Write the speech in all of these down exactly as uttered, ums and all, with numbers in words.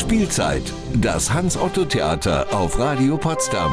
Spielzeit, das Hans-Otto-Theater auf Radio Potsdam.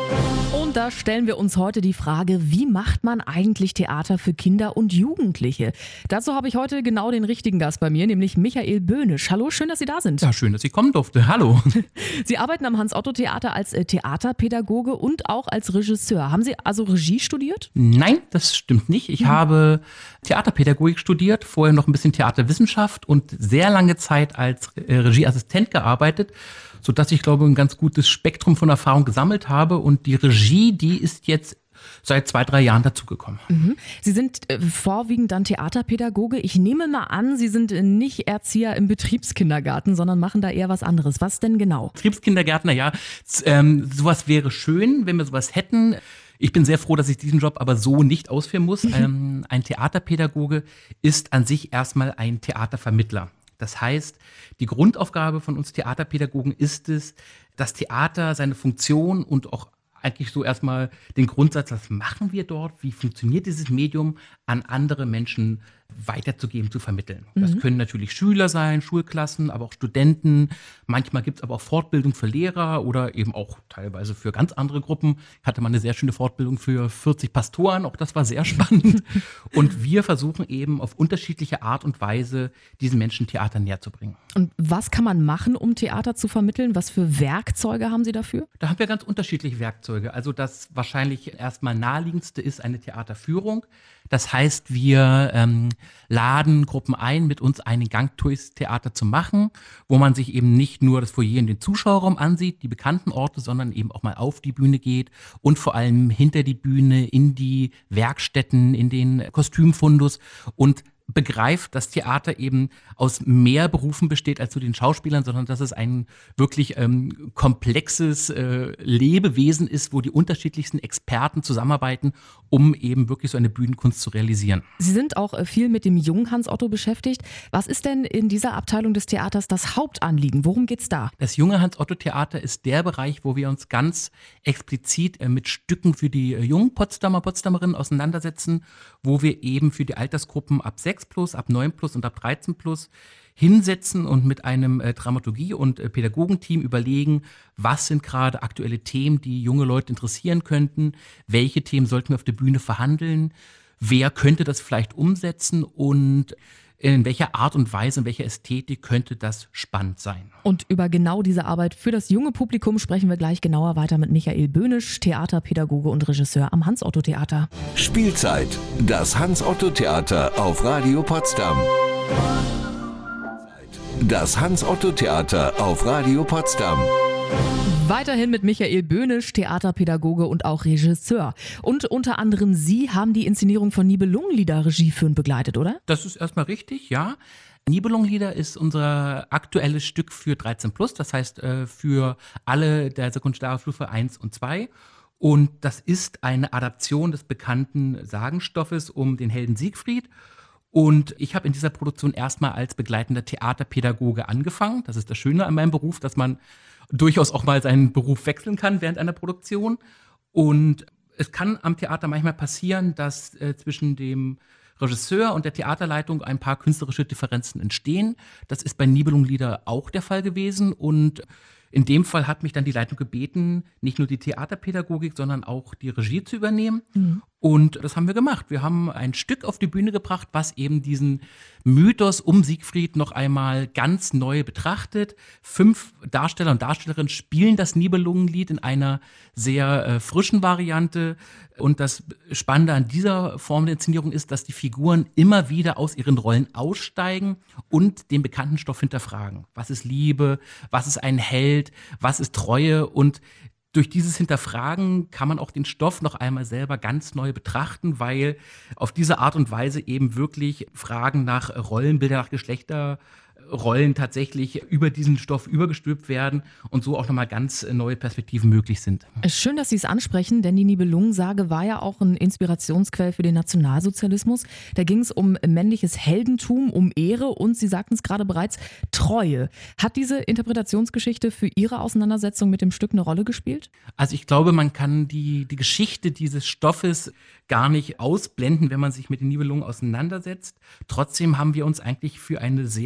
Und da stellen wir uns heute die Frage, wie macht man eigentlich Theater für Kinder und Jugendliche? Dazu habe ich heute genau den richtigen Gast bei mir, nämlich Michael Böhnisch. Hallo, schön, dass Sie da sind. Ja, schön, dass ich kommen durfte. Hallo. Sie arbeiten am Hans-Otto-Theater als Theaterpädagoge und auch als Regisseur. Haben Sie also Regie studiert? Nein, das stimmt nicht. Ich hm. habe Theaterpädagogik studiert, vorher noch ein bisschen Theaterwissenschaft und sehr lange Zeit als Regieassistent gearbeitet, sodass ich, glaube, ein ganz gutes Spektrum von Erfahrung gesammelt habe. Und die Regie, die ist jetzt seit zwei, drei Jahren dazugekommen. Mhm. Sie sind äh, vorwiegend dann Theaterpädagoge. Ich nehme mal an, Sie sind nicht Erzieher im Betriebskindergarten, sondern machen da eher was anderes. Was denn genau? Betriebskindergärtner, ja. Ähm, sowas wäre schön, wenn wir sowas hätten. Ich bin sehr froh, dass ich diesen Job aber so nicht ausführen muss. ähm, ein Theaterpädagoge ist an sich erstmal ein Theatervermittler. Das heißt, die Grundaufgabe von uns Theaterpädagogen ist es, das Theater, seine Funktion und auch eigentlich so erstmal den Grundsatz, was machen wir dort, wie funktioniert dieses Medium, an andere Menschen weiterzugeben, zu vermitteln. Mhm. Das können natürlich Schüler sein, Schulklassen, aber auch Studenten. Manchmal gibt es aber auch Fortbildung für Lehrer oder eben auch teilweise für ganz andere Gruppen. Ich hatte mal eine sehr schöne Fortbildung für vierzig Pastoren, auch das war sehr spannend. Und wir versuchen eben auf unterschiedliche Art und Weise diesen Menschen Theater näher zu bringen. Und was kann man machen, um Theater zu vermitteln? Was für Werkzeuge haben Sie dafür? Da haben wir ganz unterschiedliche Werkzeuge. Also das wahrscheinlich erstmal naheliegendste ist eine Theaterführung. Das heißt, wir ähm, laden Gruppen ein, mit uns einen Gang durchs Theater zu machen, wo man sich eben nicht nur das Foyer in den Zuschauerraum ansieht, die bekannten Orte, sondern eben auch mal auf die Bühne geht und vor allem hinter die Bühne, in die Werkstätten, in den Kostümfundus und begreift, dass Theater eben aus mehr Berufen besteht als zu den Schauspielern, sondern dass es ein wirklich ähm, komplexes äh, Lebewesen ist, wo die unterschiedlichsten Experten zusammenarbeiten, um eben wirklich so eine Bühnenkunst zu realisieren. Sie sind auch äh, viel mit dem jungen Hans-Otto beschäftigt. Was ist denn in dieser Abteilung des Theaters das Hauptanliegen? Worum geht's da? Das junge Hans-Otto-Theater ist der Bereich, wo wir uns ganz explizit äh, mit Stücken für die äh, jungen Potsdamer, Potsdamerinnen auseinandersetzen, wo wir eben für die Altersgruppen ab sechs plus, ab neun plus und ab dreizehn plus hinsetzen und mit einem äh, Dramaturgie- und äh, Pädagogenteam überlegen, was sind gerade aktuelle Themen, die junge Leute interessieren könnten, welche Themen sollten wir auf der Bühne verhandeln, wer könnte das vielleicht umsetzen und in welcher Art und Weise, in welcher Ästhetik könnte das spannend sein. Und über genau diese Arbeit für das junge Publikum sprechen wir gleich genauer weiter mit Michael Böhnisch, Theaterpädagoge und Regisseur am Hans-Otto-Theater. Spielzeit, das Hans-Otto-Theater auf Radio Potsdam. Das Hans-Otto-Theater auf Radio Potsdam. Weiterhin mit Michael Böhnisch, Theaterpädagoge und auch Regisseur. Und unter anderem Sie haben die Inszenierung von Nibelungenlieder regieführend begleitet, oder? Das ist erstmal richtig, ja. Nibelungenlieder ist unser aktuelles Stück für dreizehn plus, das heißt für alle der Sekundarstufe eins und zwei. Und das ist eine Adaption des bekannten Sagenstoffes um den Helden Siegfried. Und ich habe in dieser Produktion erstmal als begleitender Theaterpädagoge angefangen. Das ist das Schöne an meinem Beruf, dass man durchaus auch mal seinen Beruf wechseln kann während einer Produktion. Und es kann am Theater manchmal passieren, dass äh, zwischen dem Regisseur und der Theaterleitung ein paar künstlerische Differenzen entstehen. Das ist bei Nibelungenlieder auch der Fall gewesen. Und in dem Fall hat mich dann die Leitung gebeten, nicht nur die Theaterpädagogik, sondern auch die Regie zu übernehmen. Mhm. Und das haben wir gemacht. Wir haben ein Stück auf die Bühne gebracht, was eben diesen Mythos um Siegfried noch einmal ganz neu betrachtet. Fünf Darsteller und Darstellerinnen spielen das Nibelungenlied in einer sehr äh, frischen Variante. Und das Spannende an dieser Form der Inszenierung ist, dass die Figuren immer wieder aus ihren Rollen aussteigen und den bekannten Stoff hinterfragen. Was ist Liebe? Was ist ein Held? Was ist Treue? Und durch dieses Hinterfragen kann man auch den Stoff noch einmal selber ganz neu betrachten, weil auf diese Art und Weise eben wirklich Fragen nach Rollenbilder, nach Geschlechterrollen tatsächlich über diesen Stoff übergestülpt werden und so auch nochmal ganz neue Perspektiven möglich sind. Schön, dass Sie es ansprechen, denn die Nibelungensage war ja auch ein Inspirationsquell für den Nationalsozialismus. Da ging es um männliches Heldentum, um Ehre und Sie sagten es gerade bereits, Treue. Hat diese Interpretationsgeschichte für Ihre Auseinandersetzung mit dem Stück eine Rolle gespielt? Also ich glaube, man kann die, die Geschichte dieses Stoffes gar nicht ausblenden, wenn man sich mit den Nibelungen auseinandersetzt. Trotzdem haben wir uns eigentlich für eine sehr gegen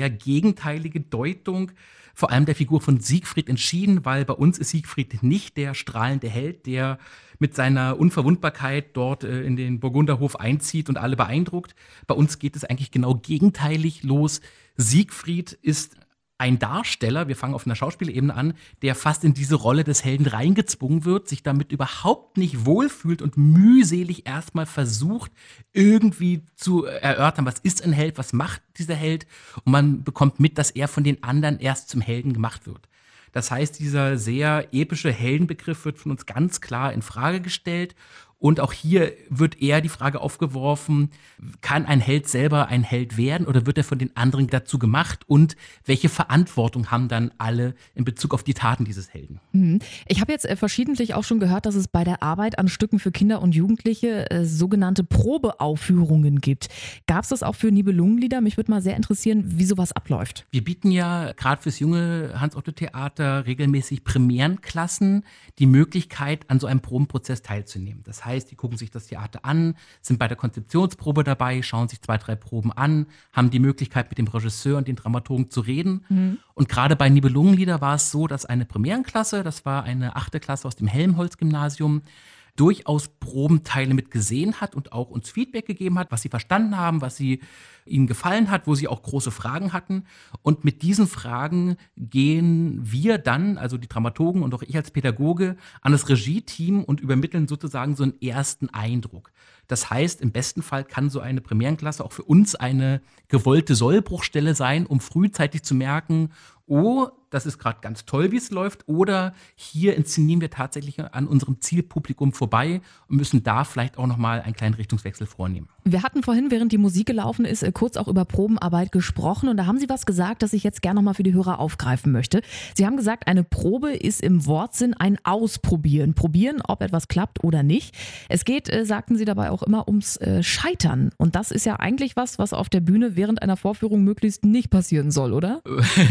gegenteilige Deutung vor allem der Figur von Siegfried entschieden, weil bei uns ist Siegfried nicht der strahlende Held, der mit seiner Unverwundbarkeit dort äh, in den Burgunderhof einzieht und alle beeindruckt. Bei uns geht es eigentlich genau gegenteilig los. Siegfried ist ein Darsteller, wir fangen auf einer Schauspielebene an, der fast in diese Rolle des Helden reingezwungen wird, sich damit überhaupt nicht wohlfühlt und mühselig erstmal versucht, irgendwie zu erörtern, was ist ein Held, was macht dieser Held, und man bekommt mit, dass er von den anderen erst zum Helden gemacht wird. Das heißt, dieser sehr epische Heldenbegriff wird von uns ganz klar in Frage gestellt. Und auch hier wird eher die Frage aufgeworfen, kann ein Held selber ein Held werden oder wird er von den anderen dazu gemacht? Und welche Verantwortung haben dann alle in Bezug auf die Taten dieses Helden? Ich habe jetzt äh, verschiedentlich auch schon gehört, dass es bei der Arbeit an Stücken für Kinder und Jugendliche äh, sogenannte Probeaufführungen gibt. Gab es das auch für Nibelungenlieder? Mich würde mal sehr interessieren, wie sowas abläuft. Wir bieten ja gerade fürs junge Hans-Otto-Theater regelmäßig Premierenklassen die Möglichkeit, an so einem Probenprozess teilzunehmen. Das heißt, die gucken sich das Theater an, sind bei der Konzeptionsprobe dabei, schauen sich zwei, drei Proben an, haben die Möglichkeit, mit dem Regisseur und den Dramaturgen zu reden. Mhm. Und gerade bei Nibelungenlieder war es so, dass eine Premierenklasse, das war eine achte Klasse aus dem Helmholtz-Gymnasium, durchaus Probenteile mit gesehen hat und auch uns Feedback gegeben hat, was sie verstanden haben, was sie ihnen gefallen hat, wo sie auch große Fragen hatten. Und mit diesen Fragen gehen wir dann, also die Dramaturgen und auch ich als Pädagoge, an das Regie-Team und übermitteln sozusagen so einen ersten Eindruck. Das heißt, im besten Fall kann so eine Premierenklasse auch für uns eine gewollte Sollbruchstelle sein, um frühzeitig zu merken, oh, das ist gerade ganz toll, wie es läuft, oder hier inszenieren wir tatsächlich an unserem Zielpublikum vorbei und müssen da vielleicht auch nochmal einen kleinen Richtungswechsel vornehmen. Wir hatten vorhin, während die Musik gelaufen ist, kurz auch über Probenarbeit gesprochen und da haben Sie was gesagt, das ich jetzt gerne nochmal für die Hörer aufgreifen möchte. Sie haben gesagt, eine Probe ist im Wortsinn ein Ausprobieren. Probieren, ob etwas klappt oder nicht. Es geht, äh, sagten Sie dabei auch immer, ums äh, Scheitern. Und das ist ja eigentlich was, was auf der Bühne während einer Vorführung möglichst nicht passieren soll, oder?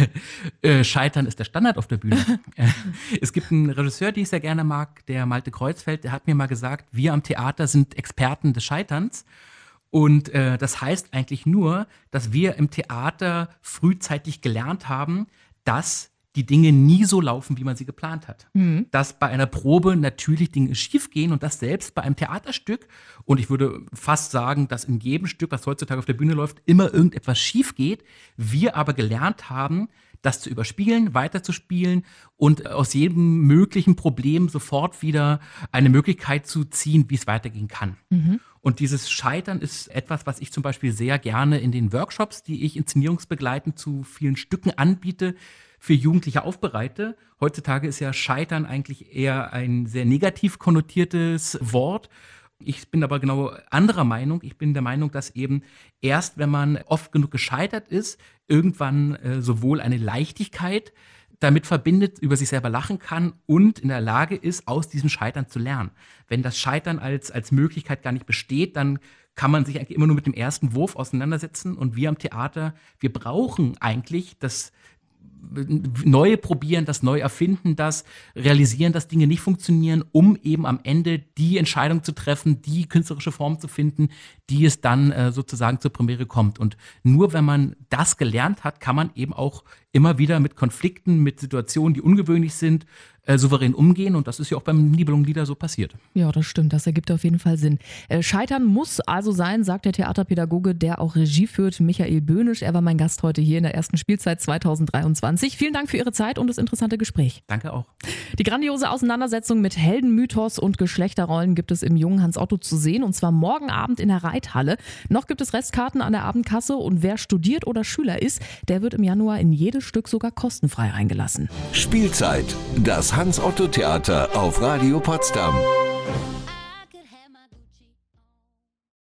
äh, Scheitern ist der Standard auf der Bühne. Es gibt einen Regisseur, den ich sehr gerne mag, der Malte Kreuzfeld, der hat mir mal gesagt, wir am Theater sind Experten des Scheiterns. Und äh, das heißt eigentlich nur, dass wir im Theater frühzeitig gelernt haben, dass die Dinge nie so laufen, wie man sie geplant hat. Mhm. Dass bei einer Probe natürlich Dinge schiefgehen und das selbst bei einem Theaterstück, und ich würde fast sagen, dass in jedem Stück, was heutzutage auf der Bühne läuft, immer irgendetwas schief geht. Wir aber gelernt haben, das zu überspielen, weiterzuspielen und aus jedem möglichen Problem sofort wieder eine Möglichkeit zu ziehen, wie es weitergehen kann. Mhm. Und dieses Scheitern ist etwas, was ich zum Beispiel sehr gerne in den Workshops, die ich inszenierungsbegleitend zu vielen Stücken anbiete, für Jugendliche aufbereite. Heutzutage ist ja Scheitern eigentlich eher ein sehr negativ konnotiertes Wort. Ich bin aber genau anderer Meinung. Ich bin der Meinung, dass eben erst, wenn man oft genug gescheitert ist, irgendwann äh, sowohl eine Leichtigkeit damit verbindet, über sich selber lachen kann und in der Lage ist, aus diesem Scheitern zu lernen. Wenn das Scheitern als, als Möglichkeit gar nicht besteht, dann kann man sich eigentlich immer nur mit dem ersten Wurf auseinandersetzen. Und wir am Theater, wir brauchen eigentlich das Neue probieren, das Neue erfinden, das realisieren, dass Dinge nicht funktionieren, um eben am Ende die Entscheidung zu treffen, die künstlerische Form zu finden, die es dann äh, sozusagen zur Premiere kommt. Und nur wenn man das gelernt hat, kann man eben auch immer wieder mit Konflikten, mit Situationen, die ungewöhnlich sind, äh, souverän umgehen. Und das ist ja auch beim Nibelungenlieder so passiert. Ja, das stimmt. Das ergibt auf jeden Fall Sinn. Äh, Scheitern muss also sein, sagt der Theaterpädagoge, der auch Regie führt, Michael Böhnisch. Er war mein Gast heute hier in der ersten Spielzeit zweitausenddreiundzwanzig. Vielen Dank für Ihre Zeit und das interessante Gespräch. Danke auch. Die grandiose Auseinandersetzung mit Heldenmythos und Geschlechterrollen gibt es im Jungen Hans-Otto zu sehen, und zwar morgen Abend in der Reithalle. Noch gibt es Restkarten an der Abendkasse, und wer studiert oder Schüler ist, der wird im Januar in jedes Stück sogar kostenfrei reingelassen. Spielzeit, das Hans-Otto-Theater auf Radio Potsdam.